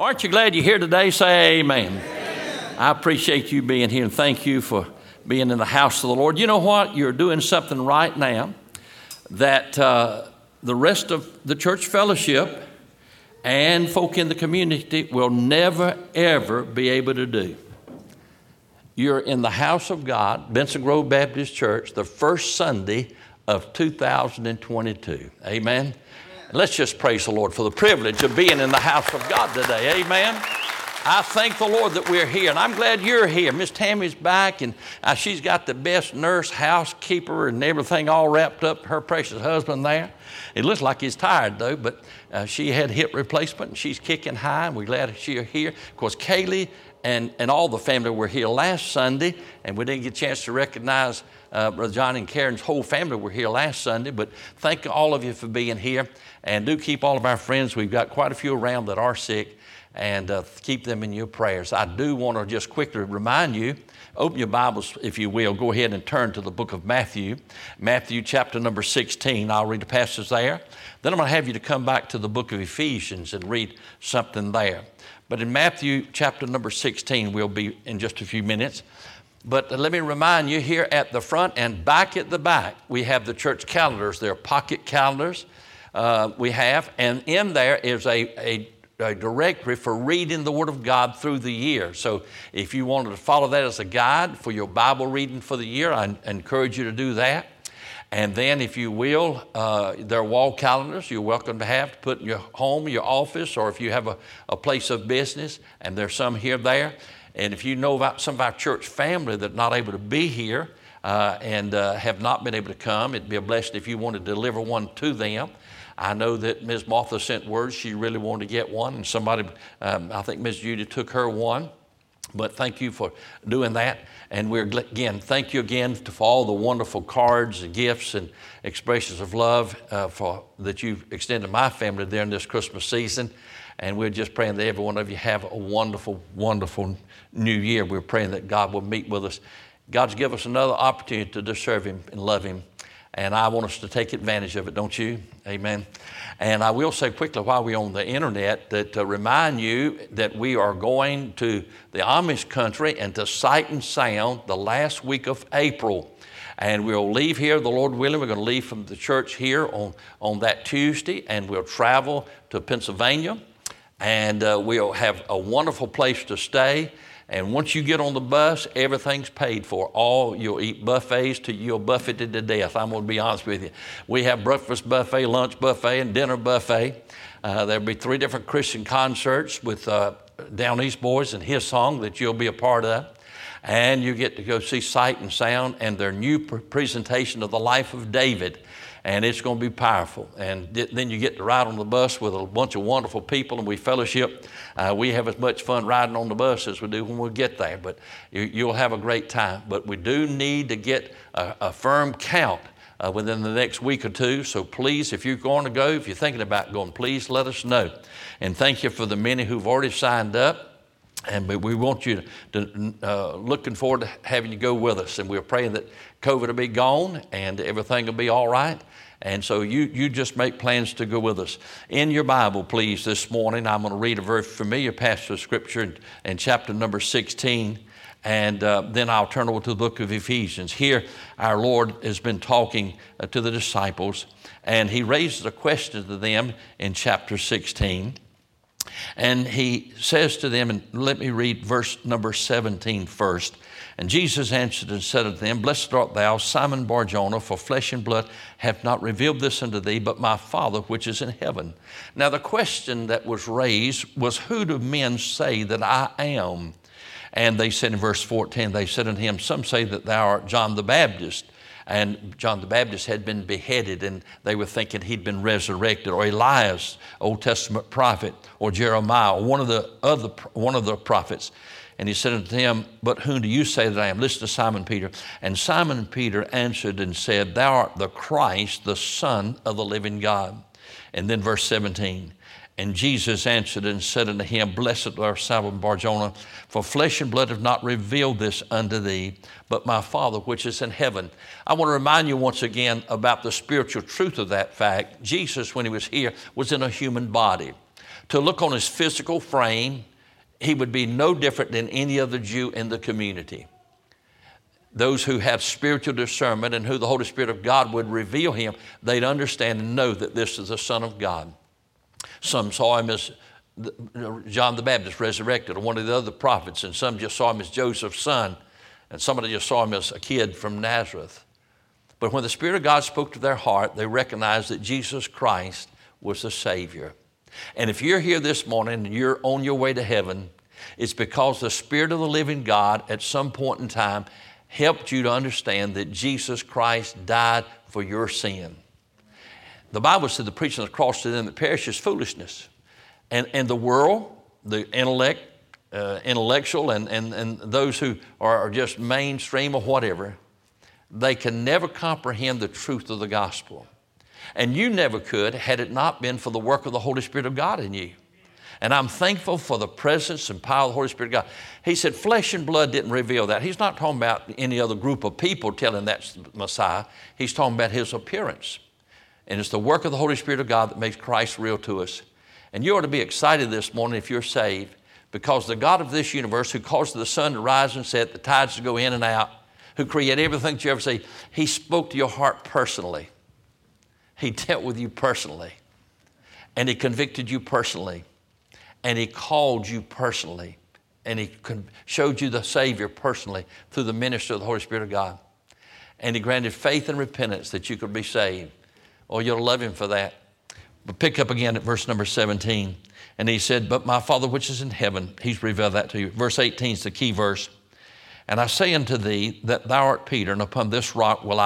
Aren't you glad you're here today? Say amen. I appreciate you being here, and thank you for being in the house of the Lord. You know what? You're doing something right now that the rest of the church fellowship and folk in the community will never, ever be able to do. You're in the house of God, Benson Grove Baptist Church, the first Sunday of 2022. Amen. Let's just praise the Lord for the privilege of being in the house of God today. Amen. I thank the Lord that we're here, and I'm glad you're here. Miss Tammy's back, and she's got the best nurse, housekeeper, and everything all wrapped up. Her precious husband there. It looks like he's tired, though, but she had hip replacement, and she's kicking high, and we're glad she's here. Of course, Kaylee and all the family were here last Sunday, and we didn't get a chance to recognize Brother John and Karen's whole family were here last Sunday, but thank all of you for being here, and do keep all of our friends. We've got quite a few around that are sick, and keep them in your prayers. I do want to just quickly remind you, open your Bibles, if you will. Go ahead and turn to the book of Matthew. Matthew chapter number 16. I'll read the passage there. Then I'm going to have you to come back to the book of Ephesians and read something there. But in Matthew chapter number 16, we'll be in just a few minutes. But let me remind you, here at the front and back at the back, we have the church calendars. They're pocket calendars we have. And in there is a directory for reading the Word of God through the year. So if you wanted to follow that as a guide for your Bible reading for the year, I encourage you to do that. And then if you will, there are wall calendars you're welcome to put in your home, your office, or if you have a place of business, and there's some here there. And if you know about some of our church family that are not able to be here and have not been able to come, it'd be a blessing if you want to deliver one to them. I know that Ms. Martha sent word she really wanted to get one, and somebody, I think Ms. Judy took her one. But thank you for doing that. And thank you again for all the wonderful cards and gifts and expressions of love that you've extended to my family during this Christmas season. And we're just praying that every one of you have a wonderful, wonderful new year. We're praying that God will meet with us. God's given us another opportunity to just serve Him and love Him. And I want us to take advantage of it, don't you? Amen. And I will say quickly while we're on the internet that to remind you that we are going to the Amish country and to Sight and Sound the last week of April. And we'll leave here, the Lord willing. We're going to leave from the church here on that Tuesday, and we'll travel to Pennsylvania. And we'll have a wonderful place to stay. And once you get on the bus, everything's paid for. You'll eat buffets till you're buffeted to death. I'm going to be honest with you. We have breakfast buffet, lunch buffet, and dinner buffet. There'll be 3 different Christian concerts with Down East Boys and his song that you'll be a part of. And you get to go see Sight and Sound and their new presentation of the life of David. And it's going to be powerful. And then you get to ride on the bus with a bunch of wonderful people, and we fellowship. We have as much fun riding on the bus as we do when we get there. But you'll have a great time. But we do need to get a firm count within the next week or two. So please, if you're going to go, if you're thinking about going, please let us know. And thank you for the many who've already signed up. But we want you to looking forward to having you go with us. And we're praying that COVID will be gone and everything will be all right. And so you just make plans to go with us. In your Bible, please, this morning, I'm going to read a very familiar passage of Scripture in chapter number 16. And then I'll turn over to the book of Ephesians. Here, our Lord has been talking to the disciples, and He raises a question to them in chapter 16. And He says to them, and let me read verse number 17 first. And Jesus answered and said unto them, Blessed art thou, Simon Bar-Jonah, for flesh and blood hath not revealed this unto thee, but my Father which is in heaven. Now the question that was raised was, Who do men say that I am? And they said in verse 14, they said unto him, Some say that thou art John the Baptist. And John the Baptist had been beheaded, and they were thinking he'd been resurrected, or Elias, Old Testament prophet, or Jeremiah, or one of the prophets. And he said unto him, But whom do you say that I am? Listen to Simon Peter. And Simon Peter answered and said, Thou art the Christ, the Son of the living God. And then verse 17. And Jesus answered and said unto him, Blessed art Simon Bar-Jonah, for flesh and blood have not revealed this unto thee, but my Father which is in heaven. I want to remind you once again about the spiritual truth of that fact. Jesus, when He was here, was in a human body. to look on his physical frame, he would be no different than any other Jew in the community. Those who have spiritual discernment and who the Holy Spirit of God would reveal him, they'd understand and know that this is the Son of God. Some saw him as John the Baptist resurrected, or one of the other prophets, and some just saw him as Joseph's son, and somebody just saw him as a kid from Nazareth. But when the Spirit of God spoke to their heart, they recognized that Jesus Christ was the Savior. And if you're here this morning and you're on your way to heaven, it's because the Spirit of the living God at some point in time helped you to understand that Jesus Christ died for your sin. The Bible said the preaching of the cross to them that perish is foolishness. And the world, the intellectual and those who are just mainstream or whatever, they can never comprehend the truth of the gospel. And you never could had it not been for the work of the Holy Spirit of God in you. And I'm thankful for the presence and power of the Holy Spirit of God. He said flesh and blood didn't reveal that. He's not talking about any other group of people telling that's the Messiah. He's talking about his appearance. And it's the work of the Holy Spirit of God that makes Christ real to us. And you ought to be excited this morning if you're saved, because the God of this universe, who causes the sun to rise and set, the tides to go in and out, who created everything that you ever see, he spoke to your heart personally. He dealt with you personally. And he convicted you personally. And he called you personally. And he showed you the Savior personally through the ministry of the Holy Spirit of God. And he granted faith and repentance that you could be saved. Oh, you'll love him for that. But pick up again at verse number 17. And he said, but my Father which is in heaven, he's revealed that to you. Verse 18 is the key verse. And I say unto thee that thou art Peter, and upon this rock will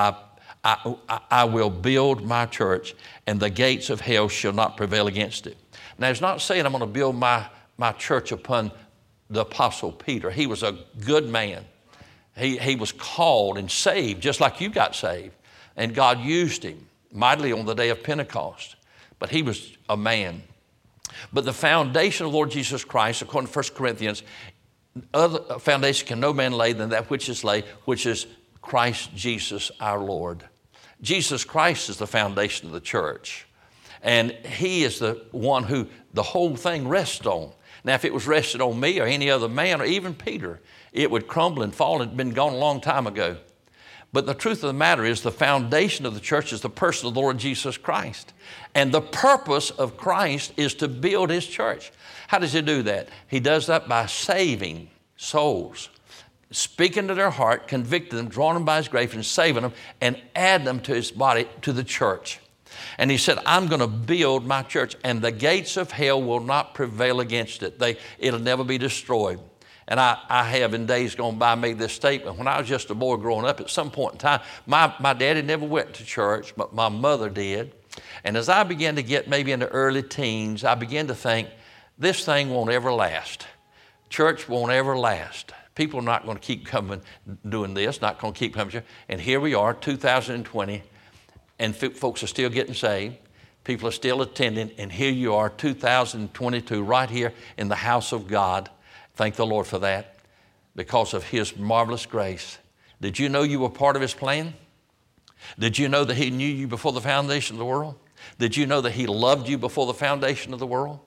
I will build my church, and the gates of hell shall not prevail against it. Now, it's not saying I'm going to build my church upon the Apostle Peter. He was a good man. He was called and saved just like you got saved. And God used him mightily on the day of Pentecost. But he was a man. But the foundation of the Lord Jesus Christ, according to 1 Corinthians, other foundation can no man lay than that which is laid, which is Christ Jesus our Lord. Jesus Christ is the foundation of the church. And he is the one who the whole thing rests on. Now, if it was rested on me or any other man or even Peter, it would crumble and fall and been gone a long time ago. But the truth of the matter is the foundation of the church is the person of the Lord Jesus Christ. And the purpose of Christ is to build his church. How does he do that? He does that by saving souls, speaking to their heart, convicting them, drawing them by his grace and saving them, and add them to his body, to the church. And he said, I'm going to build my church, and the gates of hell will not prevail against it. It'll never be destroyed. And I have in days gone by made this statement. When I was just a boy growing up, at some point in time, my daddy never went to church, but my mother did. And as I began to get maybe into early teens, I began to think, this thing won't ever last. Church won't ever last. People are not going to keep coming doing this, not going to keep coming. And here we are, 2020, and folks are still getting saved. People are still attending, and here you are, 2022, right here in the house of God. Thank the Lord for that, because of his marvelous grace. Did you know you were part of his plan? Did you know that he knew you before the foundation of the world? Did you know that he loved you before the foundation of the world?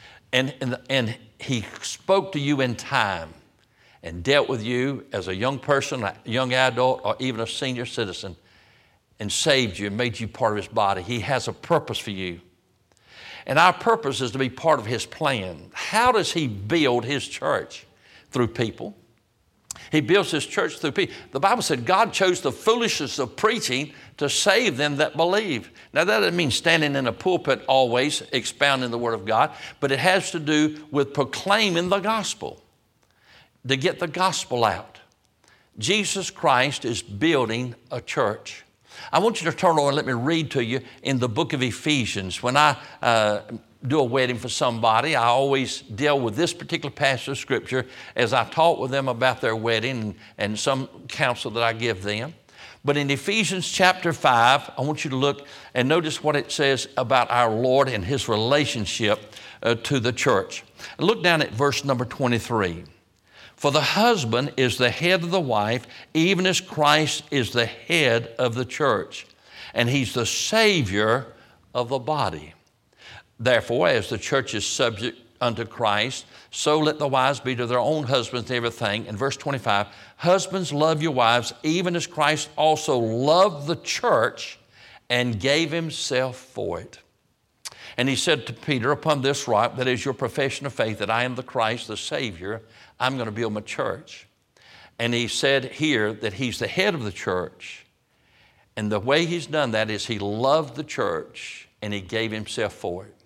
And he spoke to you in time and dealt with you as a young person, a young adult, or even a senior citizen, and saved you and made you part of his body. He has a purpose for you. And our purpose is to be part of his plan. How does he build his church? Through people. He builds his church through people. The Bible said God chose the foolishness of preaching to save them that believe. Now, that doesn't mean standing in a pulpit always expounding the word of God, but it has to do with proclaiming the gospel, to get the gospel out. Jesus Christ is building a church. I want you to turn over and let me read to you in the book of Ephesians. When I do a wedding for somebody, I always deal with this particular passage of Scripture as I talk with them about their wedding and some counsel that I give them. But in Ephesians chapter 5, I want you to look and notice what it says about our Lord and his relationship to the church. Look down at verse number 23. For the husband is the head of the wife, even as Christ is the head of the church, and he's the Savior of the body. Therefore, as the church is subject unto Christ, so let the wives be to their own husbands and everything. In verse 25, husbands, love your wives, even as Christ also loved the church and gave himself for it. And he said to Peter, upon this rock, that is your profession of faith, that I am the Christ, the Savior, I'm going to build my church. And he said here that he's the head of the church. And the way he's done that is he loved the church and he gave himself for it.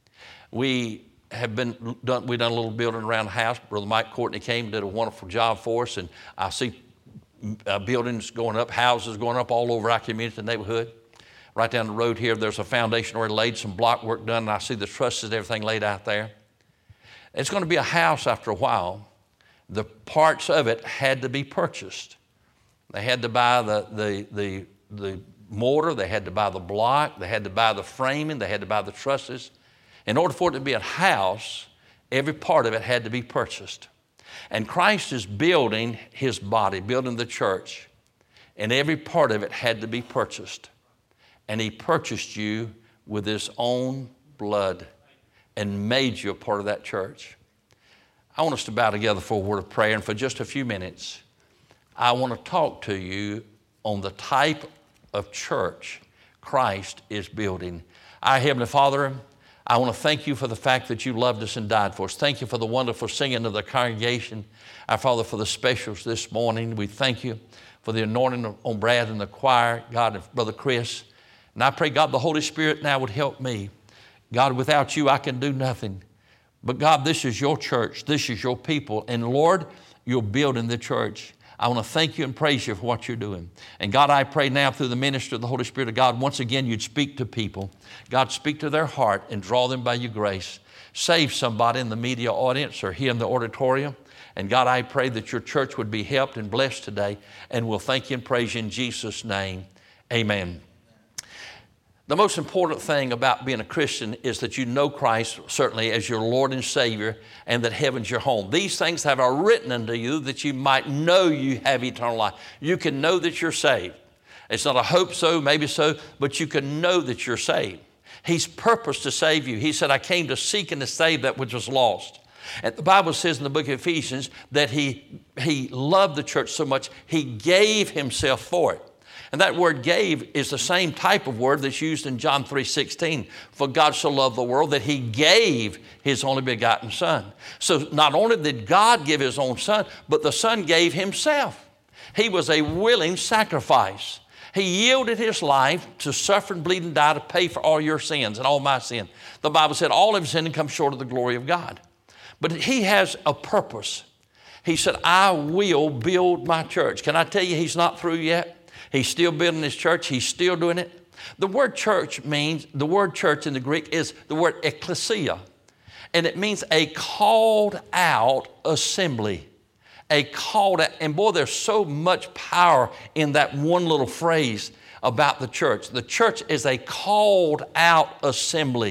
We done a little building around the house. Brother Mike Courtney came and did a wonderful job for us. And I see buildings going up, houses going up all over our community, the neighborhood. Right down the road here, there's a foundation already laid, some block work done, and I see the trusses and everything laid out there. It's going to be a house after a while. The parts of it had to be purchased. They had to buy the mortar, they had to buy the block, they had to buy the framing, they had to buy the trusses. In order for it to be a house, every part of it had to be purchased. And Christ is building his body, building the church, and every part of it had to be purchased. And he purchased you with his own blood and made you a part of that church. I want us to bow together for a word of prayer, and for just a few minutes, I want to talk to you on the type of church Christ is building. Our Heavenly Father, I want to thank you for the fact that you loved us and died for us. Thank you for the wonderful singing of the congregation. Our Father, for the specials this morning, we thank you for the anointing on Brad and the choir, God, and Brother Chris. And I pray, God, the Holy Spirit now would help me. God, without you, I can do nothing. But God, this is your church. This is your people. And Lord, you're building the church. I want to thank you and praise you for what you're doing. And God, I pray now through the ministry of the Holy Spirit of God, once again, you'd speak to people. God, speak to their heart and draw them by your grace. Save somebody in the media audience or here in the auditorium. And God, I pray that your church would be helped and blessed today. And we'll thank you and praise you in Jesus' name. Amen. The most important thing about being a Christian is that you know Christ, certainly, as your Lord and Savior, and that heaven's your home. These things have I written unto you that you might know you have eternal life. You can know that you're saved. It's not a hope so, maybe so, but you can know that you're saved. He's purposed to save you. He said, I came to seek and to save that which was lost. And the Bible says in the book of Ephesians that he loved the church so much, he gave himself for it. And that word gave is the same type of word that's used in John 3:16. For God so loved the world that he gave his only begotten son. So not only did God give his own son, but the son gave himself. He was a willing sacrifice. He yielded his life to suffer and bleed and die to pay for all your sins and all my sin. The Bible said all of sin come short of the glory of God. But he has a purpose. He said, I will build my church. Can I tell you he's not through yet? He's still building his church. He's still doing it. The word church the word church in the Greek is the word ekklesia. And it means a called out assembly. A called out, and boy, there's so much power in that one little phrase about the church. The church is a called out assembly.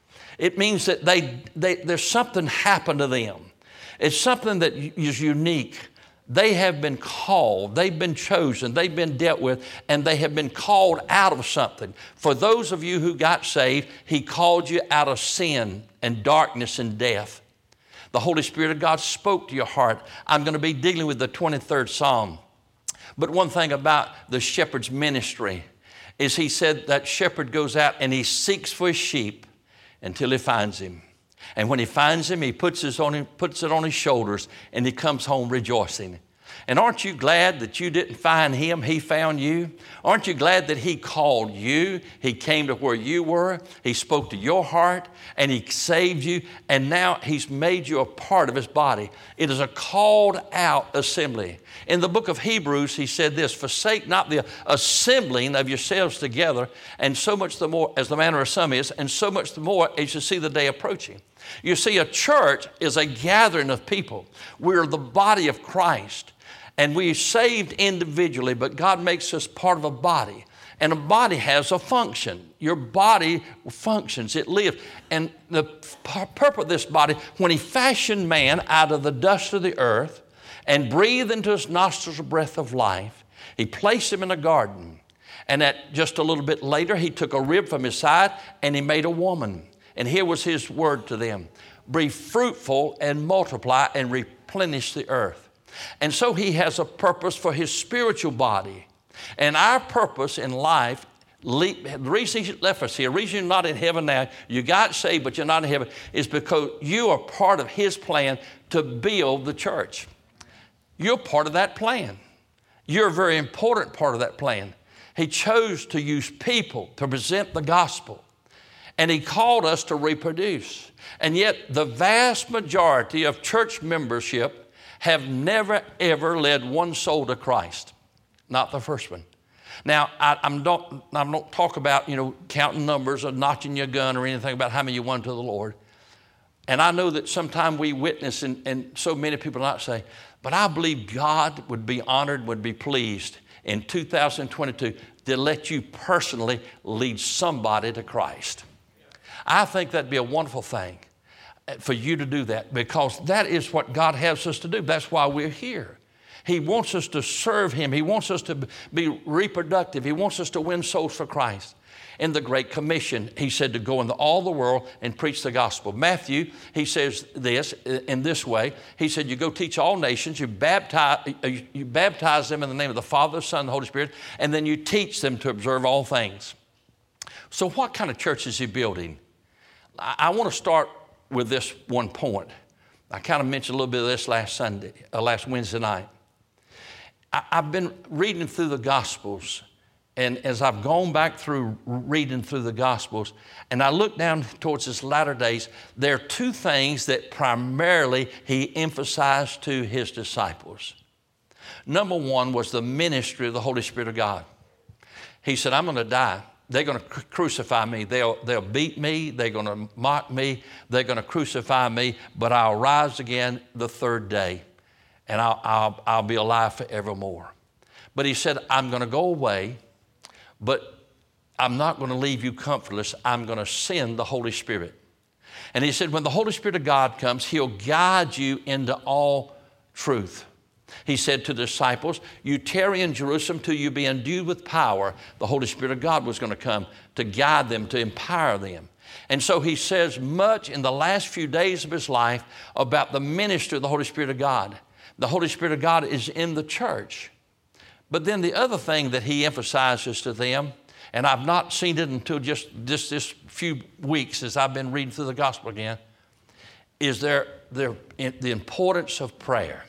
It means that there's something happened to them. It's something that is unique. They have been called, they've been chosen, they've been dealt with, and they have been called out of something. For those of you who got saved, he called you out of sin and darkness and death. The Holy Spirit of God spoke to your heart. I'm going to be dealing with the 23rd Psalm. But one thing about the shepherd's ministry is he said that shepherd goes out and he seeks for his sheep until he finds him. And when he finds him, he puts it on his shoulders, and he comes home rejoicing. And aren't you glad that you didn't find him, he found you? Aren't you glad that he called you? He came to where you were. He spoke to your heart, and he saved you. And now he's made you a part of his body. It is a called out assembly. In the book of Hebrews, he said this, forsake not the assembling of yourselves together, and so much the more as the manner of some is, and so much the more as you see the day approaching. You see, a church is a gathering of people. We're the body of Christ. And we're saved individually, but God makes us part of a body. And a body has a function. Your body functions, it lives. And the purpose of this body, when he fashioned man out of the dust of the earth and breathed into his nostrils a breath of life, he placed him in a garden. And just a little bit later, he took a rib from his side and he made a woman. And here was his word to them: be fruitful and multiply and replenish the earth. And so he has a purpose for his spiritual body. And our purpose in life, the reason he left us here, the reason you're not in heaven now, you got saved but you're not in heaven, is because you are part of his plan to build the church. You're part of that plan. You're a very important part of that plan. He chose to use people to present the gospel. And he called us to reproduce. And yet the vast majority of church membership have never, ever led one soul to Christ. Not the first one. Now, I don't talk about, counting numbers or notching your gun or anything about how many you won to the Lord. And I know that sometimes we witness and so many people not say, but I believe God would be honored, would be pleased in 2022 to let you personally lead somebody to Christ. I think that'd be a wonderful thing for you to do that, because that is what God has us to do. That's why we're here. He wants us to serve him. He wants us to be reproductive. He wants us to win souls for Christ. In the Great Commission, he said to go into all the world and preach the gospel. Matthew, he says this in this way. He said, you go teach all nations, you baptize them in the name of the Father, the Son, and the Holy Spirit, and then you teach them to observe all things. So what kind of church is he building? I want to start with this one point. I kind of mentioned a little bit of this last Wednesday night. I've been reading through the Gospels, and as I've gone back through reading through the Gospels, and I look down towards his latter days, there are two things that primarily he emphasized to his disciples. Number one was the ministry of the Holy Spirit of God. He said, I'm going to die. They're going to crucify me. They'll beat me. They're going to mock me. They're going to crucify me, but I'll rise again the third day. And I'll be alive forevermore. But he said, I'm going to go away, but I'm not going to leave you comfortless. I'm going to send the Holy Spirit. And he said, when the Holy Spirit of God comes, he'll guide you into all truth. He said to the disciples, you tarry in Jerusalem till you be endued with power. The Holy Spirit of God was going to come to guide them, to empower them. And so he says much in the last few days of his life about the ministry of the Holy Spirit of God. The Holy Spirit of God is in the church. But then the other thing that he emphasizes to them, and I've not seen it until just this few weeks as I've been reading through the gospel again, is the importance of prayer.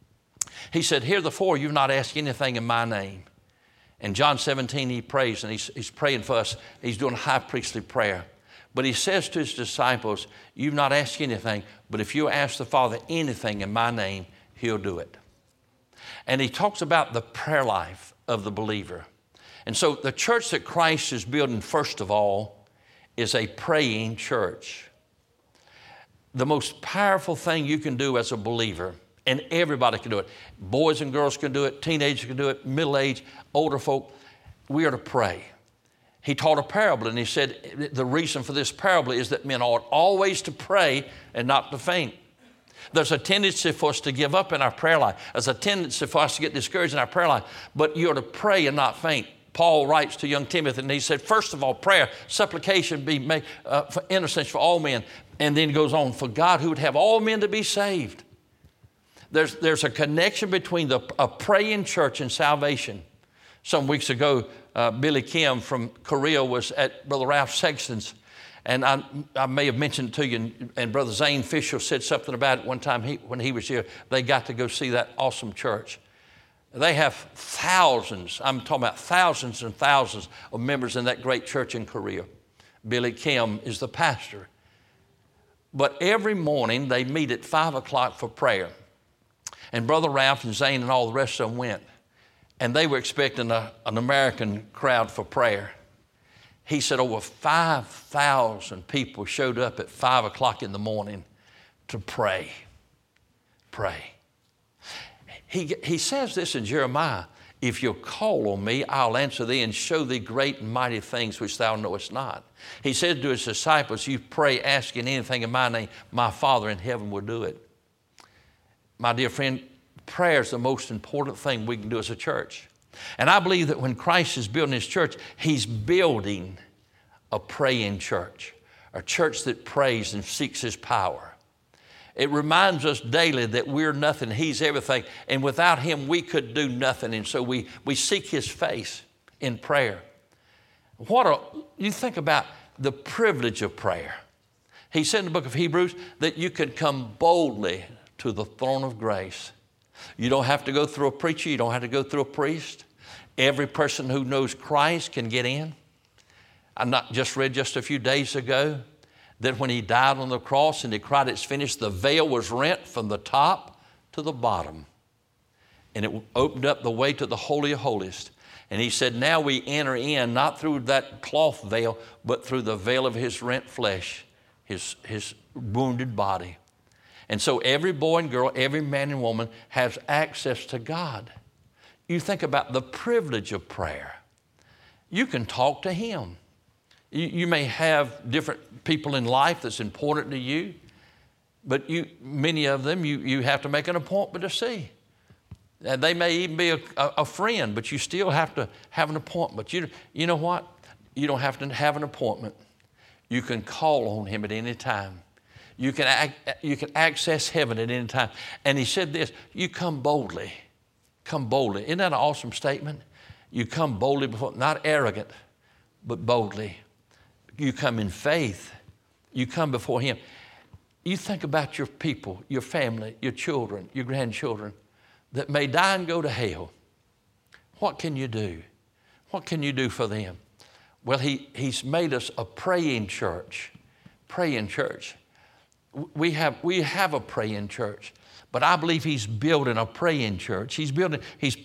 He said, heretofore you've not asked anything in my name. In John 17 he prays, and he's praying for us. He's doing high priestly prayer. But he says to his disciples, you've not asked anything, but if you ask the Father anything in my name, he'll do it. And he talks about the prayer life of the believer. And so the church that Christ is building, first of all, is a praying church. The most powerful thing you can do as a believer, and everybody can do it. Boys and girls can do it. Teenagers can do it. Middle-aged, older folk. We are to pray. He taught a parable, and he said the reason for this parable is that men ought always to pray and not to faint. There's a tendency for us to give up in our prayer life. There's a tendency for us to get discouraged in our prayer life. But you're to pray and not faint. Paul writes to young Timothy, and he said, first of all, prayer, supplication be made for innocence for all men. And then he goes on, for God who would have all men to be saved. There's a connection between a praying church and salvation. Some weeks ago, Billy Kim from Korea was at Brother Ralph Sexton's. And I may have mentioned it to you, and Brother Zane Fisher said something about it one time when he was here. They got to go see that awesome church. They have thousands, I'm talking about thousands and thousands of members in that great church in Korea. Billy Kim is the pastor. But every morning they meet at 5 o'clock for prayer. And Brother Ralph and Zane and all the rest of them went. And they were expecting an American crowd for prayer. He said over 5,000 people showed up at 5 o'clock in the morning to pray. Pray. He says this in Jeremiah, if you'll call on me, I'll answer thee and show thee great and mighty things which thou knowest not. He said to his disciples, you pray asking anything in my name, my Father in heaven will do it. My dear friend, prayer is the most important thing we can do as a church. And I believe that when Christ is building his church, he's building a praying church. a church that prays and seeks His power. It reminds us daily that we're nothing, He's everything, and without Him we could do nothing. And so we seek His face in prayer. You think about the privilege of prayer. He said in the book of Hebrews that you can come boldly to the throne of grace. You don't have to go through a preacher. You don't have to go through a priest. Every person who knows Christ can get in. I just read just a few days ago that when He died on the cross and He cried, "It's finished," the veil was rent from the top to the bottom. And it opened up the way to the Holy of Holies. And He said, now we enter in, not through that cloth veil, but through the veil of His rent flesh, His wounded body. And so every boy and girl, every man and woman has access to God. You think about the privilege of prayer. You can talk to Him. You may have different people in life that's important to you, but many of them you have to make an appointment to see. And they may even be a friend, but you still have to have an appointment. You know what? You don't have to have an appointment. You can call on Him at any time. You can access heaven at any time. And He said this, you come boldly. Come boldly. Isn't that an awesome statement? You come boldly before, not arrogant, but boldly. You come in faith. You come before Him. You think about your people, your family, your children, your grandchildren that may die and go to hell. What can you do? What can you do for them? Well, He's made us a praying church. Praying church. We have a praying church, but I believe He's building a praying church. He's building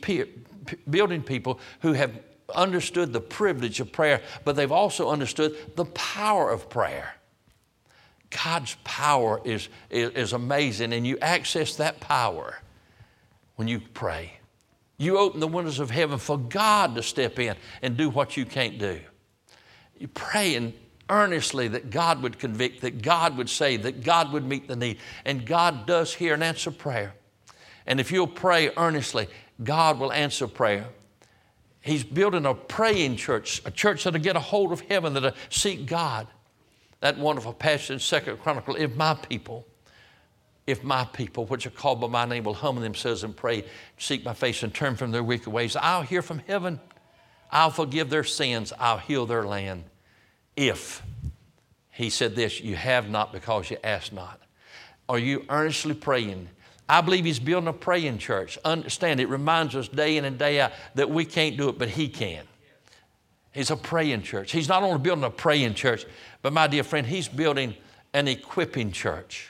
people who have understood the privilege of prayer, but they've also understood the power of prayer. God's power is amazing, and you access that power when you pray. You open the windows of heaven for God to step in and do what you can't do. You pray earnestly that God would convict, that God would save, that God would meet the need. And God does hear and answer prayer. And if you'll pray earnestly, God will answer prayer. He's building a praying church, a church that'll get a hold of heaven, that'll seek God. That wonderful passage in 2 Chronicles, if my people, which are called by my name, will humble themselves and pray, seek my face and turn from their wicked ways, I'll hear from heaven. I'll forgive their sins. I'll heal their land. If, He said this, you have not because you ask not. Are you earnestly praying? I believe He's building a praying church. Understand, it reminds us day in and day out that we can't do it, but He can. He's a praying church. He's not only building a praying church, but my dear friend, He's building an equipping church.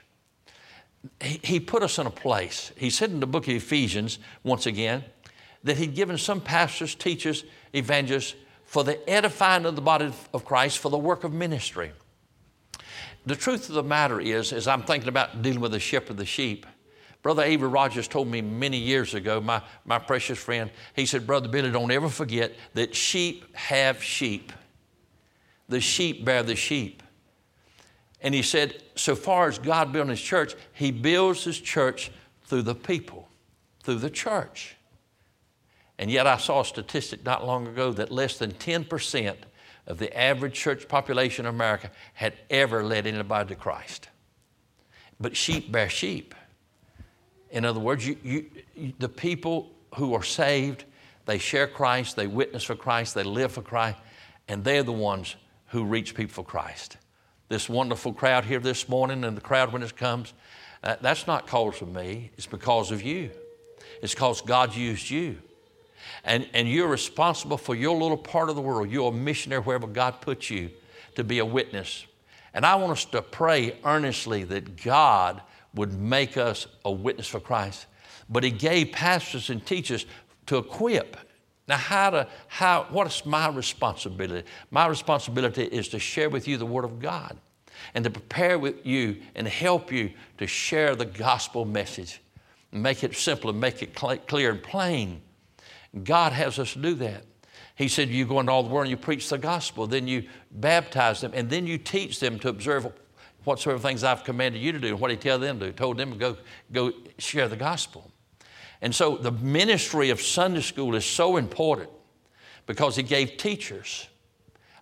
He put us in a place. He said in the book of Ephesians, once again, that He'd given some pastors, teachers, evangelists for the edifying of the body of Christ, for the work of ministry. The truth of the matter is, as I'm thinking about dealing with the shepherd of the sheep, Brother Avery Rogers told me many years ago, my precious friend, he said, Brother Billy, don't ever forget that sheep have sheep. The sheep bear the sheep. And he said, so far as God building His church, He builds His church through the people, through the church. And yet I saw a statistic not long ago that less than 10% of the average church population in America had ever led anybody to Christ. But sheep bear sheep. In other words, the people who are saved, they share Christ, they witness for Christ, they live for Christ, and they're the ones who reach people for Christ. This wonderful crowd here this morning, and the crowd when it comes, that's not because of me. It's because of you. It's because God used you. And you're responsible for your little part of the world. You're a missionary wherever God puts you to be a witness. And I want us to pray earnestly that God would make us a witness for Christ. But He gave pastors and teachers to equip. Now, what is my responsibility? My responsibility is to share with you the Word of God and to prepare with you and help you to share the gospel message. Make it simple and make it clear and plain. God has us do that. He said, you go into all the world and you preach the gospel, then you baptize them, and then you teach them to observe whatsoever things I've commanded you to do. And what He told them to do? Told them to go share the gospel. And so the ministry of Sunday school is so important because He gave teachers.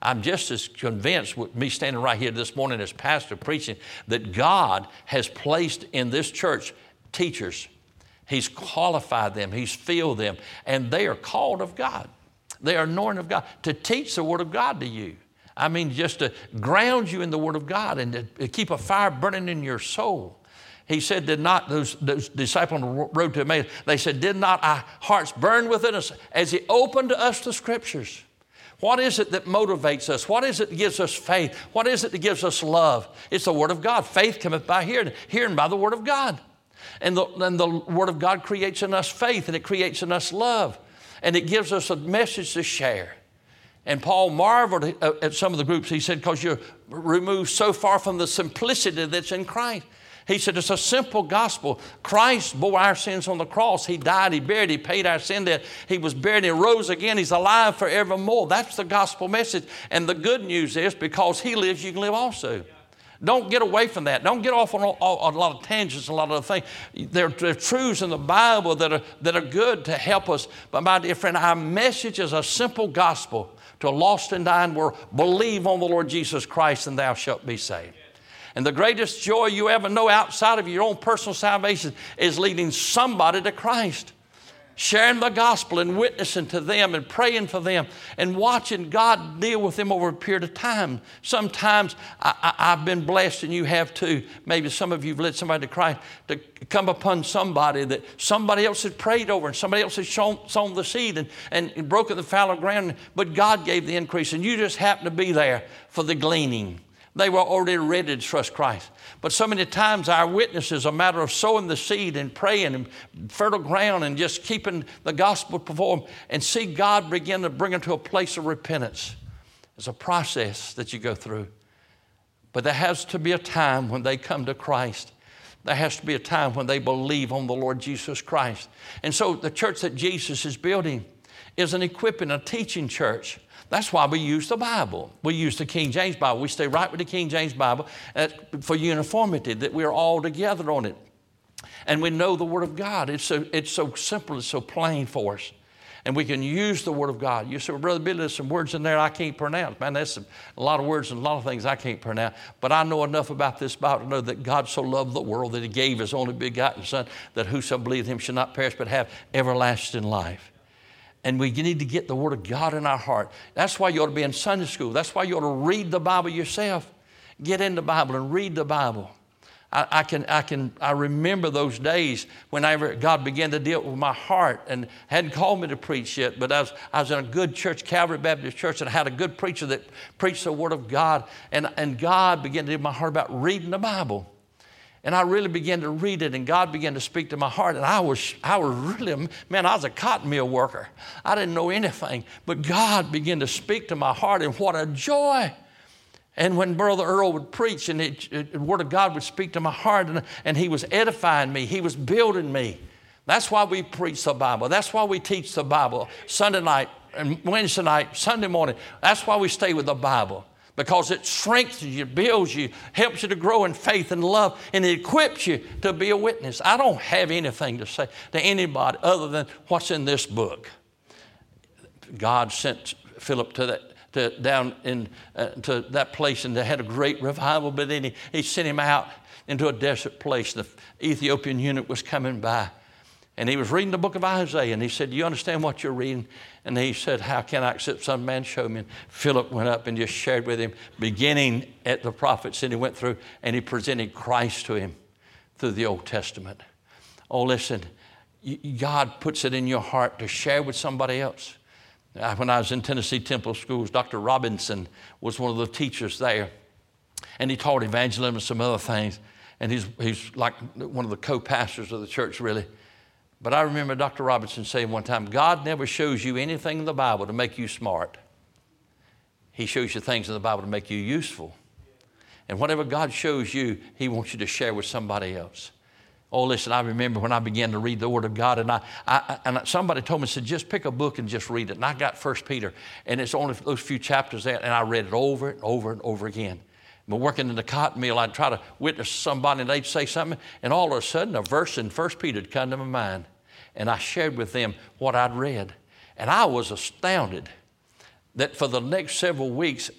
I'm just as convinced with me standing right here this morning as pastor preaching that God has placed in this church teachers. He's qualified them. He's filled them. And they are called of God. They are anointed of God to teach the Word of God to you. I mean, just to ground you in the Word of God and to keep a fire burning in your soul. He said, did not, those disciples on the road to Emmaus, they said, did not our hearts burn within us as He opened to us the Scriptures? What is it that motivates us? What is it that gives us faith? What is it that gives us love? It's the Word of God. Faith cometh by hearing, hearing by the Word of God. And the Word of God creates in us faith, and it creates in us love. And it gives us a message to share. And Paul marveled at some of the groups. He said, because you're removed so far from the simplicity that's in Christ. He said, it's a simple gospel. Christ bore our sins on the cross. He died, He buried, He paid our sin debt. He was buried, He rose again. He's alive forevermore. That's the gospel message. And the good news is because He lives, you can live also. Don't get away from that. Don't get off on a lot of tangents, a lot of things. There are truths in the Bible that are good to help us. But my dear friend, our message is a simple gospel to a lost and dying world. Believe on the Lord Jesus Christ and thou shalt be saved. And the greatest joy you ever know outside of your own personal salvation is leading somebody to Christ. Sharing the gospel and witnessing to them and praying for them and watching God deal with them over a period of time. Sometimes I've been blessed, and you have too. Maybe some of you have led somebody to Christ, to come upon somebody that somebody else had prayed over and somebody else had sown the seed and broken the fallow ground, but God gave the increase, and you just happened to be there for the gleaning. They were already ready to trust Christ. But so many times our witness is a matter of sowing the seed and praying and fertile ground and just keeping the gospel before them and see God begin to bring them to a place of repentance. It's a process that you go through. But there has to be a time when they come to Christ. There has to be a time when they believe on the Lord Jesus Christ. And so the church that Jesus is building is an equipping, a teaching church. That's why we use the Bible. We use the King James Bible. We stay right with the King James Bible for uniformity, that we're all together on it. And we know the Word of God. It's so simple, it's so plain for us. And we can use the Word of God. You say, well, Brother Billy, there's some words in there I can't pronounce. Man, that's a lot of words and a lot of things I can't pronounce. But I know enough about this Bible to know that God so loved the world that He gave His only begotten Son, that whosoever believeth Him shall not perish but have everlasting life. And we need to get the Word of God in our heart. That's why you ought to be in Sunday school. That's why you ought to read the Bible yourself. Get in the Bible and read the Bible. I remember those days whenever God began to deal with my heart and hadn't called me to preach yet, but I was in a good church, Calvary Baptist Church, and I had a good preacher that preached the Word of God. And God began to deal with my heart about reading the Bible. And I really began to read it, and God began to speak to my heart. And I was really, man, I was a cotton mill worker. I didn't know anything. But God began to speak to my heart, and what a joy. And when Brother Earl would preach, and the Word of God would speak to my heart, and he was edifying me. He was building me. That's why we preach the Bible. That's why we teach the Bible Sunday night and Wednesday night, Sunday morning. That's why we stay with the Bible. Because it strengthens you, builds you, helps you to grow in faith and love, and it equips you to be a witness. I don't have anything to say to anybody other than what's in this book. God sent Philip down to that place, and they had a great revival, but then he sent him out into a desert place. The Ethiopian eunuch was coming by, and he was reading the book of Isaiah, and he said, do you understand what you're reading? And he said, how can I accept Son of Man? Show me. And Philip went up and just shared with him, beginning at the prophets, and he went through and he presented Christ to him through the Old Testament. Oh, listen, God puts it in your heart to share with somebody else. When I was in Tennessee Temple Schools, Dr. Robinson was one of the teachers there, and he taught evangelism and some other things, and he's like one of the co-pastors of the church, really. But I remember Dr. Robinson saying one time, God never shows you anything in the Bible to make you smart. He shows you things in the Bible to make you useful. And whatever God shows you, He wants you to share with somebody else. Oh, listen, I remember when I began to read the Word of God, and somebody told me, said, just pick a book and just read it. And I got 1 Peter, and it's only those few chapters there, and I read it over and over and over again. But working in the cotton mill, I'd try to witness somebody, and they'd say something, and all of a sudden a verse in 1 Peter would come to my mind. And I shared with them what I'd read. And I was astounded that for the next several weeks,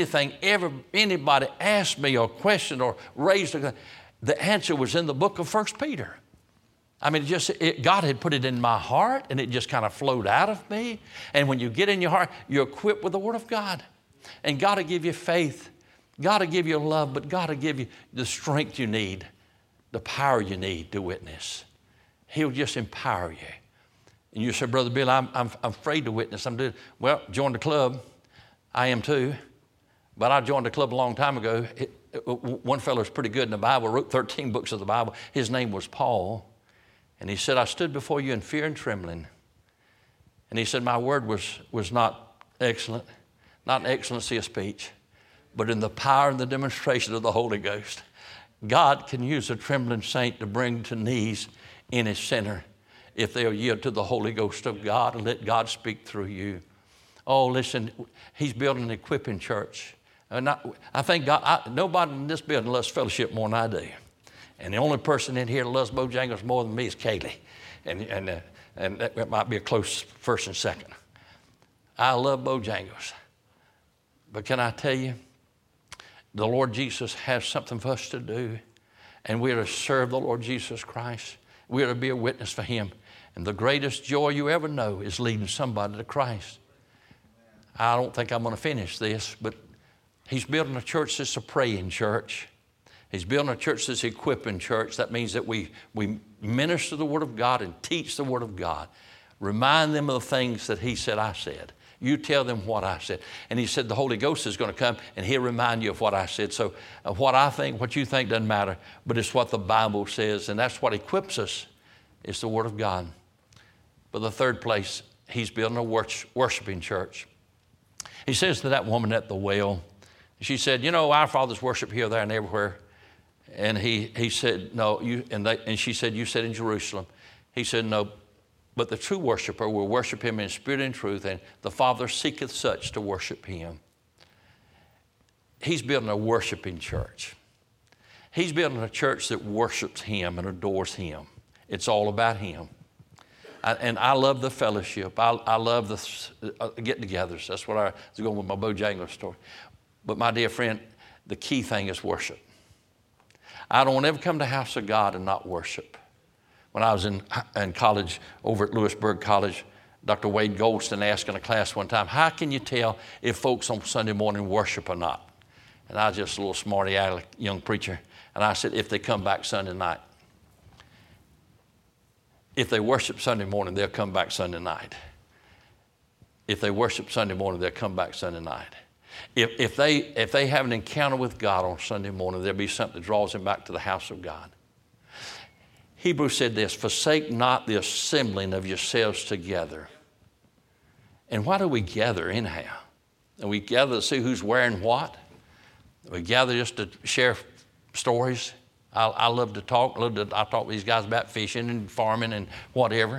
anybody asked me or questioned or raised the answer was in the book of 1 Peter. I mean, God had put it in my heart, and it just kind of flowed out of me. And when you get in your heart, you're equipped with the Word of God. And God will give you faith. God will give you love, but God will give you the strength you need, the power you need to witness. He'll just empower you. And you say, Brother Bill, I'm afraid to witness. Well, join the club. I am too. But I joined the club a long time ago. One fellow was pretty good in the Bible, wrote 13 books of the Bible. His name was Paul. And he said, I stood before you in fear and trembling. And he said, my word was not excellent, not an excellency of speech, but in the power and the demonstration of the Holy Ghost. God can use a trembling saint to bring to knees in his sinner if they'll yield to the Holy Ghost of God and let God speak through you. Oh, listen, he's building an equipping church. And I think nobody in this building loves fellowship more than I do. And the only person in here that loves Bojangles more than me is Kaylee. And that might be a close first and second. I love Bojangles. But can I tell you, the Lord Jesus has something for us to do. And we are to serve the Lord Jesus Christ. We are to be a witness for him. And the greatest joy you ever know is leading somebody to Christ. I don't think I'm going to finish this, but he's building a church that's a praying church. He's building a church that's equipping church. That means that we minister the Word of God and teach the Word of God. Remind them of the things that he said, I said. You tell them what I said. And he said the Holy Ghost is going to come and he'll remind you of what I said. So what I think, what you think doesn't matter, but it's what the Bible says. And that's what equips us, is the Word of God. But the third place, he's building a worshiping church. He says to that woman at the well, she said, you know, our fathers worship here, there, and everywhere. And he said, no, and she said, you said in Jerusalem. He said, no, but the true worshiper will worship him in spirit and truth, and the Father seeketh such to worship him. He's building a worshiping church. He's building a church that worships him and adores him. It's all about him. And I love the fellowship. I love the get-togethers. That's what I was going with my Bojangles story. But my dear friend, the key thing is worship. I don't want to ever come to the house of God and not worship. When I was in college, over at Lewisburg College, Dr. Wade Goldston asked in a class one time, how can you tell if folks on Sunday morning worship or not? And I was just a little smarty-aleck young preacher. And I said, if they come back Sunday night. If they worship Sunday morning, they'll come back Sunday night. If they worship Sunday morning, they'll come back Sunday night. If they have an encounter with God on Sunday morning, there'll be something that draws them back to the house of God. Hebrews said this, forsake not the assembling of yourselves together. And why do we gather anyhow? And we gather to see who's wearing what. We gather just to share stories. I love to talk. I talk with these guys about fishing and farming and whatever.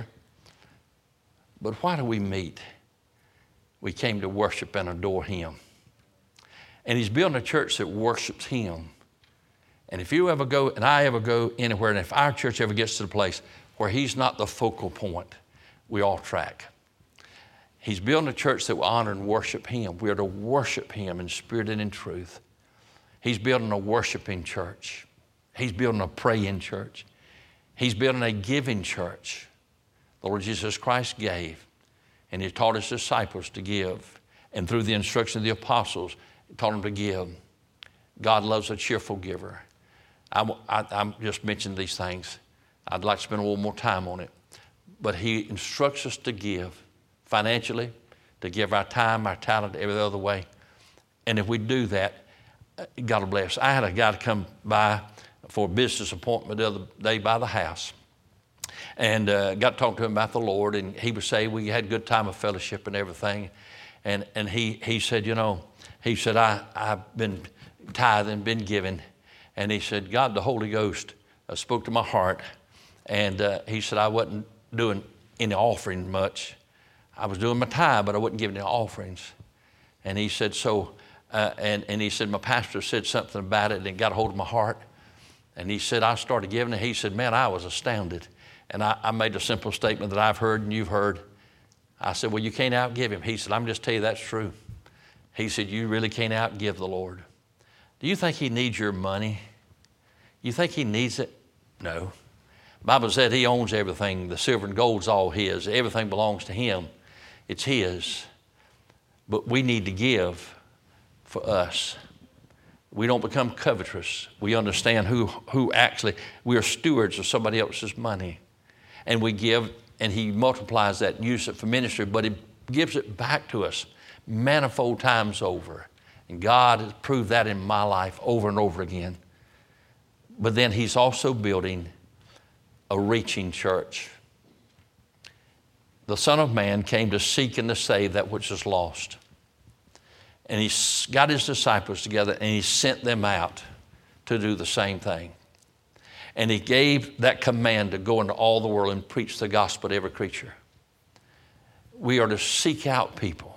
But why do we meet? We came to worship and adore him. And he's building a church that worships him. And if you ever go, and I ever go anywhere, and if our church ever gets to the place where he's not the focal point, we all track. He's building a church that will honor and worship him. We are to worship him in spirit and in truth. He's building a worshiping church. He's building a praying church. He's building a giving church. The Lord Jesus Christ gave, and he taught his disciples to give. And through the instruction of the apostles, he taught them to give. God loves a cheerful giver. I'm just mentioning these things. I'd like to spend a little more time on it. But he instructs us to give financially, to give our time, our talent, every other way. And if we do that, God will bless. I had a guy to come by for a business appointment the other day by the house. And got to talk to him about the Lord. And he was saying we had a good time of fellowship and everything. And he said, you know, he said, I've been tithing, been giving. And he said, God, the Holy Ghost spoke to my heart. And he said, I wasn't doing any offering much. I was doing my tithe, but I wasn't giving any offerings. And he said, and he said, my pastor said something about it and it got a hold of my heart. And he said, I started giving it. He said, man, I was astounded. And I made a simple statement that I've heard and you've heard. I said, well, you can't outgive him. He said, I'm just telling you that's true. He said, you really can't outgive the Lord. Do you think he needs your money? You think he needs it? No. The Bible said he owns everything. The silver and gold's all his. Everything belongs to him. It's his. But we need to give for us. We don't become covetous. We understand who actually, we are stewards of somebody else's money. And we give, and he multiplies that and uses it for ministry, but he gives it back to us manifold times over. And God has proved that in my life over and over again. But then he's also building a reaching church. The Son of Man came to seek and to save that which is lost. And he got his disciples together and he sent them out to do the same thing. And he gave that command to go into all the world and preach the gospel to every creature. We are to seek out people.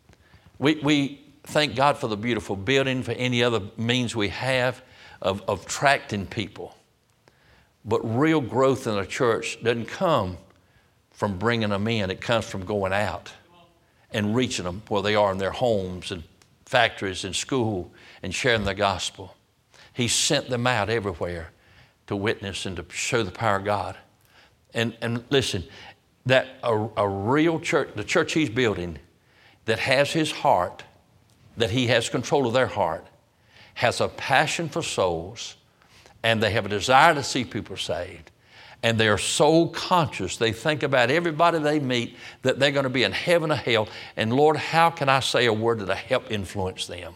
We thank God for the beautiful building, for any other means we have of attracting people. But real growth in a church doesn't come from bringing them in. It comes from going out and reaching them where they are in their homes and factories and school and sharing the gospel. He sent them out everywhere to witness and to show the power of God. And listen, that a real church, the church he's building, that has his heart, that he has control of their heart, has a passion for souls, and they have a desire to see people saved. And they are so conscious, they think about everybody they meet, that they're going to be in heaven or hell. And Lord, how can I say a word that'll help influence them?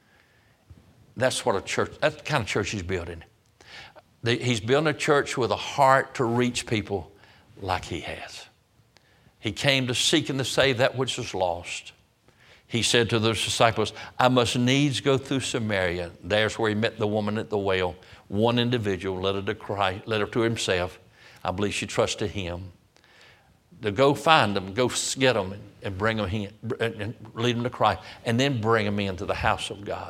That's what that's the kind of church he's building. He's building a church with a heart to reach people like he has. He came to seek and to save that which was lost. He said to those disciples, I must needs go through Samaria. There's where he met the woman at the well. One individual led her to Christ, led her to himself. I believe she trusted him. To go find them, go get them and bring them in, and lead them to Christ, and then bring them into the house of God.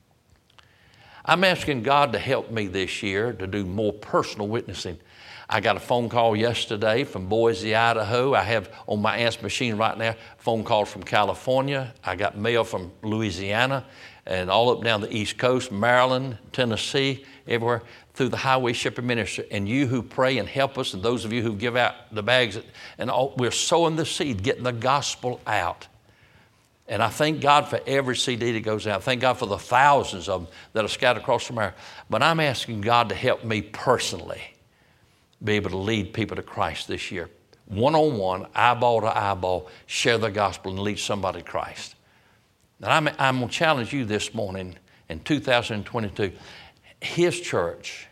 I'm asking God to help me this year to do more personal witnessing. I got a phone call yesterday from Boise, Idaho. I have on my aunt's machine right now phone calls from California. I got mail from Louisiana and all up down the East Coast, Maryland, Tennessee, everywhere, through the highway shipping ministry. And you who pray and help us, and those of you who give out the bags, and all, we're sowing the seed, getting the gospel out. And I thank God for every CD that goes out. Thank God for the thousands of them that are scattered across America. But I'm asking God to help me personally be able to lead people to Christ this year. One-on-one, eyeball to eyeball, share the gospel and lead somebody to Christ. And I'm going to challenge you this morning in 2022. His church.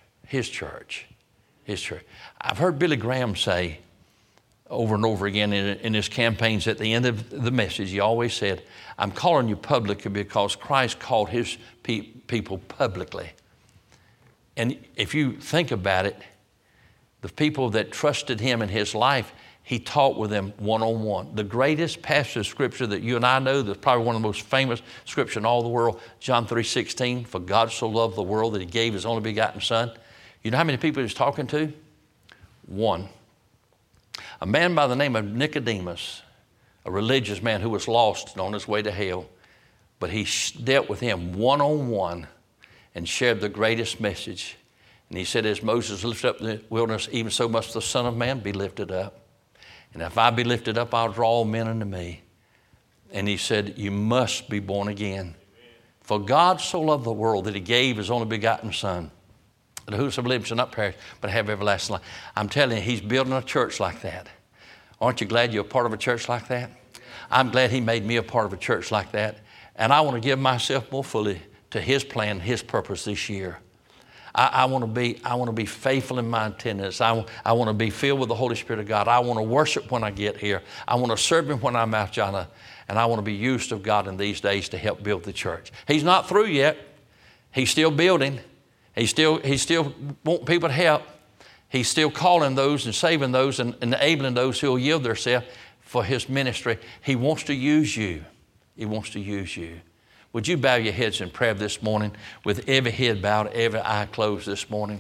I've heard Billy Graham say over and over again in his campaigns at the end of the message, he always said, I'm calling you publicly because Christ called his people publicly. And if you think about it, the people that trusted him in his life, he taught with them one-on-one. The greatest passage of Scripture that you and I know, that's probably one of the most famous Scripture in all the world, John 3:16, for God so loved the world that he gave his only begotten Son. You know how many people he was talking to? One. A man by the name of Nicodemus, a religious man who was lost and on his way to hell, but he dealt with him one-on-one and shared the greatest message. And he said, as Moses lifted up the wilderness, even so must the Son of Man be lifted up. And if I be lifted up, I'll draw all men unto me. And he said, you must be born again. Amen. For God so loved the world that he gave his only begotten Son, that whosoever lives shall not perish, but have everlasting life. I'm telling you, he's building a church like that. Aren't you glad you're a part of a church like that? I'm glad he made me a part of a church like that. And I want to give myself more fully to his plan, his purpose this year. I want to be faithful in my attendance. I want to be filled with the Holy Spirit of God. I want to worship when I get here. I want to serve him when I'm out, John. And I want to be used of God in these days to help build the church. He's not through yet. He's still building. He's still wanting people to help. He's still calling those and saving those and enabling those who will yield themselves for his ministry. He wants to use you. He wants to use you. Would you bow your heads in prayer this morning with every head bowed, every eye closed this morning?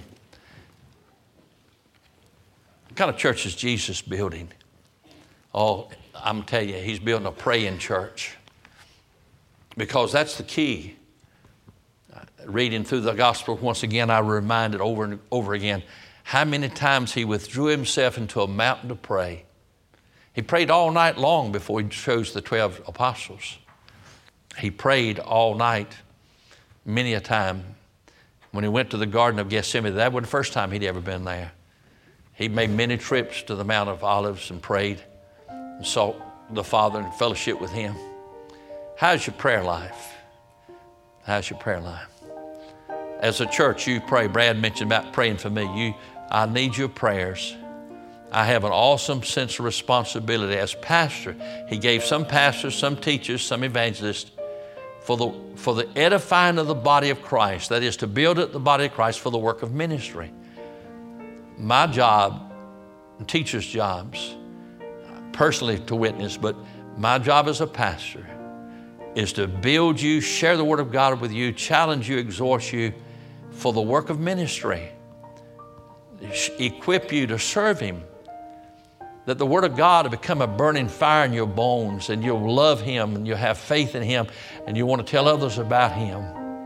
What kind of church is Jesus building? Oh, I'm telling you, he's building a praying church. Because that's the key. Reading through the gospel, once again, I reminded over and over again how many times he withdrew himself into a mountain to pray. He prayed all night long before he chose the 12 apostles. He prayed all night, many a time. When he went to the Garden of Gethsemane, that was the first time he'd ever been there. He made many trips to the Mount of Olives and prayed and sought the Father and fellowship with him. How's your prayer life? How's your prayer life? As a church, you pray. Brad mentioned about praying for me. I need your prayers. I have an awesome sense of responsibility as pastor. He gave some pastors, some teachers, some evangelists for the edifying of the body of Christ. That is to build up the body of Christ for the work of ministry. My job, teachers' jobs, personally to witness, but my job as a pastor is to build you, share the Word of God with you, challenge you, exhort you for the work of ministry, equip you to serve Him, that the Word of God will become a burning fire in your bones and you'll love Him and you'll have faith in Him and you want to tell others about Him.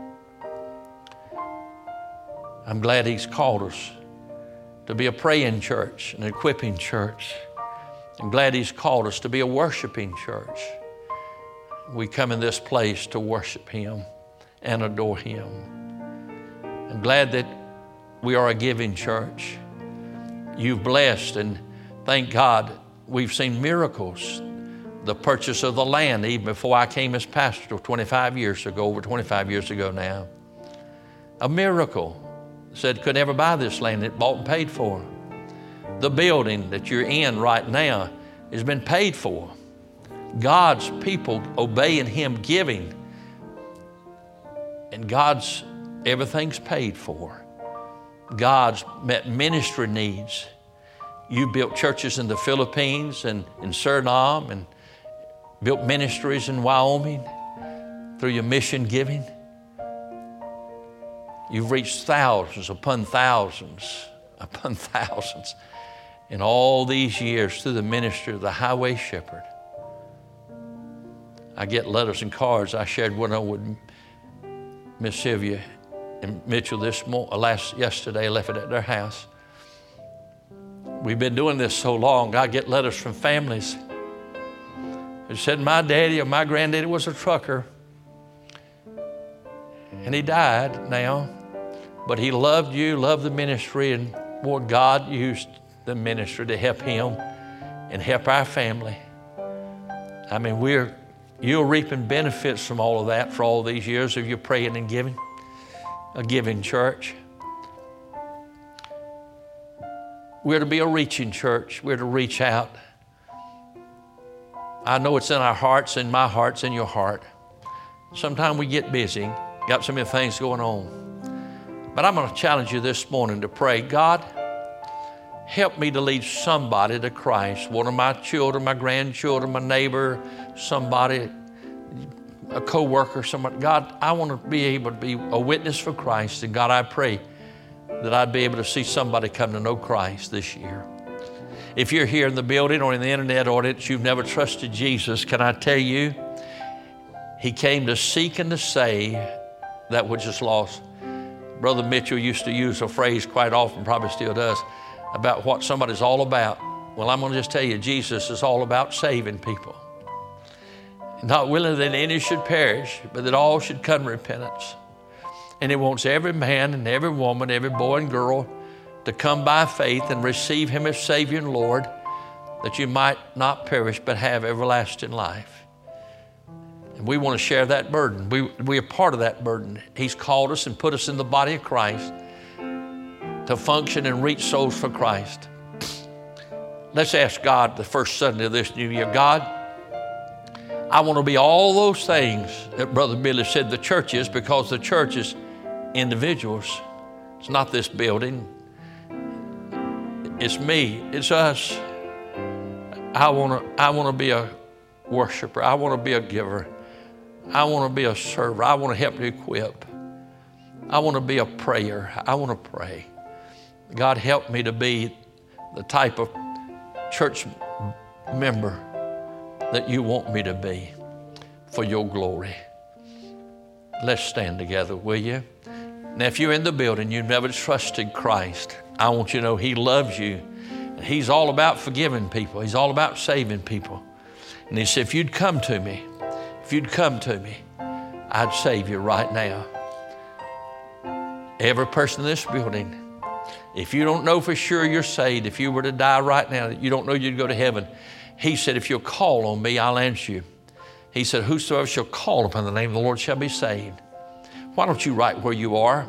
I'm glad He's called us to be a praying church, an equipping church. I'm glad He's called us to be a worshiping church. We come in this place to worship Him and adore Him. I'm glad that we are a giving church. You've blessed, and thank God we've seen miracles. The purchase of the land, even before I came as pastor 25 years ago, over 25 years ago now. A miracle. Said could never buy this land. It bought and paid for. The building that you're in right now has been paid for. God's people obeying Him, giving, and everything's paid for. God's met ministry needs. You built churches in the Philippines and in Suriname and built ministries in Wyoming through your mission giving. You've reached thousands upon thousands upon thousands in all these years through the ministry of the Highway Shepherd. I get letters and cards. I shared one with Miss Sylvia and Mitchell yesterday. I left it at their house. We've been doing this so long. I get letters from families who said my daddy or my granddaddy was a trucker and he died now, but he loved you, loved the ministry, and boy, God used the ministry to help him and help our family. I mean, you're reaping benefits from all of that for all these years of your praying and giving, a giving church. We're to be a reaching church. We're to reach out. I know it's in our hearts, in my heart's in your heart. Sometimes we get busy, got so many things going on. But I'm going to challenge you this morning to pray, God, help me to lead somebody to Christ. One of my children, my grandchildren, my neighbor, somebody, a co-worker, somebody. God, I want to be able to be a witness for Christ. And God, I pray that I'd be able to see somebody come to know Christ this year. If you're here in the building or in the internet audience, you've never trusted Jesus, can I tell you, He came to seek and to save that which is lost. Brother Mitchell used to use a phrase quite often, probably still does, about what somebody's all about. Well, I'm going to just tell you, Jesus is all about saving people. Not willing that any should perish, but that all should come to repentance. And He wants every man and every woman, every boy and girl to come by faith and receive Him as Savior and Lord, that you might not perish but have everlasting life. And we want to share that burden. We are part of that burden. He's called us and put us in the body of Christ to function and reach souls for Christ. Let's ask God the first Sunday of this new year, God, I want to be all those things that Brother Billy said the church is, because the church is individuals. It's not this building. It's me. It's us. I want to be a worshiper. I want to be a giver. I want to be a server. I want to help you equip. I want to be a prayer. I want to pray. God, help me to be the type of church member that you want me to be for your glory. Let's stand together, will you? Now, if you're in the building, you've never trusted Christ, I want you to know He loves you. He's all about forgiving people. He's all about saving people. And He said, if you'd come to me, I'd save you right now. Every person in this building, if you don't know for sure you're saved, if you were to die right now, you don't know you'd go to heaven. He said, if you'll call on me, I'll answer you. He said, whosoever shall call upon the name of the Lord shall be saved. Why don't you right where you are?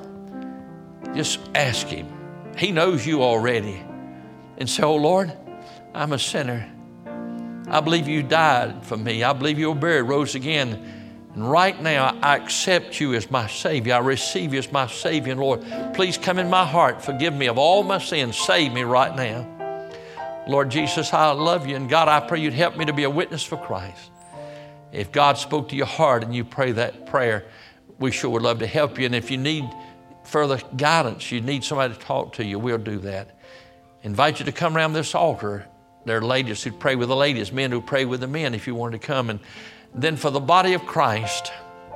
Just ask Him. He knows you already. And say, oh Lord, I'm a sinner. I believe you died for me. I believe you were buried, rose again. And right now, I accept you as my Savior. I receive you as my Savior. And Lord, please come in my heart. Forgive me of all my sins. Save me right now. Lord Jesus, I love you. And God, I pray you'd help me to be a witness for Christ. If God spoke to your heart and you pray that prayer, we sure would love to help you. And if you need further guidance, you need somebody to talk to you, we'll do that. Invite you to come around this altar. There are ladies who pray with the ladies, men who pray with the men if you wanted to come. And then for the body of Christ,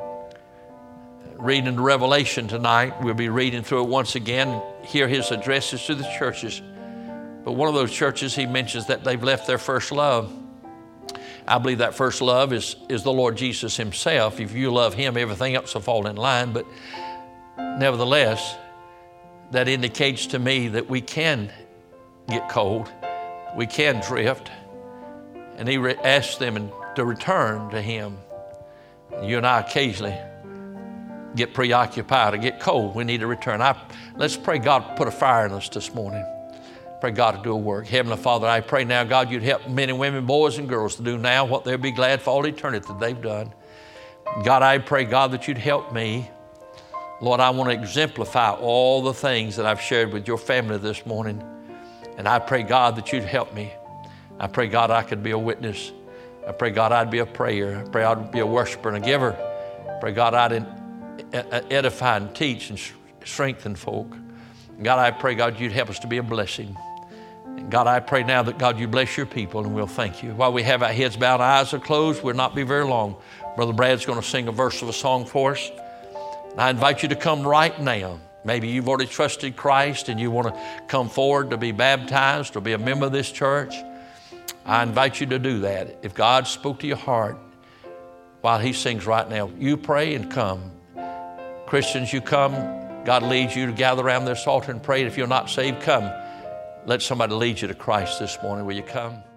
reading the Revelation tonight, we'll be reading through it once again, hear His addresses to the churches. But one of those churches, He mentions that they've left their first love. I believe that first love is the Lord Jesus Himself. If you love Him, everything else will fall in line. But nevertheless, that indicates to me that we can get cold. We can drift. And He asks them to return to Him. You and I occasionally get preoccupied or get cold. We need to return. Let's pray God put a fire in us this morning. Pray God to do a work. Heavenly Father, I pray now, God, you'd help men and women, boys and girls to do now what they'll be glad for all eternity that they've done. God, I pray, God, that you'd help me. Lord, I want to exemplify all the things that I've shared with your family this morning. And I pray, God, that you'd help me. I pray, God, I could be a witness. I pray, God, I'd be a prayer. I pray I'd be a worshiper and a giver. I pray, God, I'd edify and teach and strengthen folk. God, I pray, God, you'd help us to be a blessing. And God, I pray now that, God, you bless your people, and we'll thank you. While we have our heads bowed, our eyes are closed, we'll not be very long. Brother Brad's going to sing a verse of a song for us. And I invite you to come right now. Maybe you've already trusted Christ and you want to come forward to be baptized or be a member of this church. I invite you to do that. If God spoke to your heart while He sings right now, you pray and come. Christians, you come. God leads you to gather around this altar and pray. If you're not saved, come. Let somebody lead you to Christ this morning. Will you come?